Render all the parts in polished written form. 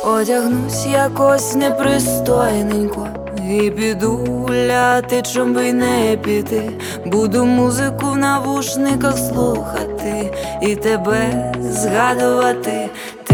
Одягнусь якось непристойненько і піду гуляти, чом би й не піти. Буду музику в навушниках слухати і тебе згадувати.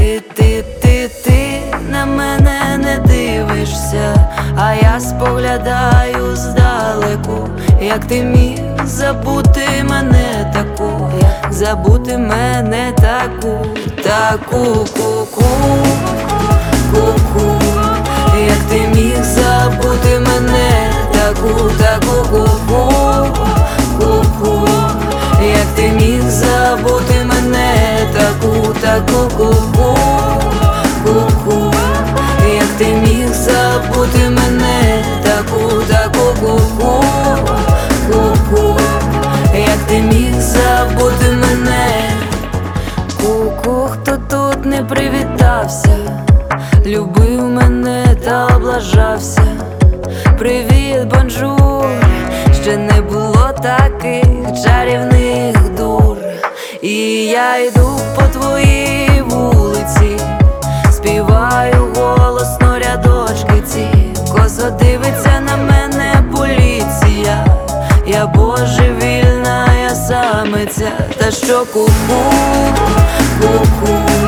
Ти на мене не дивишся, а я споглядаю здалеку. Як ти міг забути мене таку, як забути мене таку, ку-ку, ку-ку. Як ти міг забути мене таку, ку-ку, ку-ку. Як ти міг забути мене таку, ку-ку, ку-ку. Як ти міг забути мене таку, ку-ку, ку-ку. Як ти міг забути мене. Ку-ку, хто тут не привітався, любив мене та облажався. Привіт, бонжур, ще не було таких чарівних дур. І я йду по твоїй вулиці, співаю голосно рядочки ці. Косо дивиться на мене поліція, я божевільна, я самиця. Та що ку-ку, ку-ку.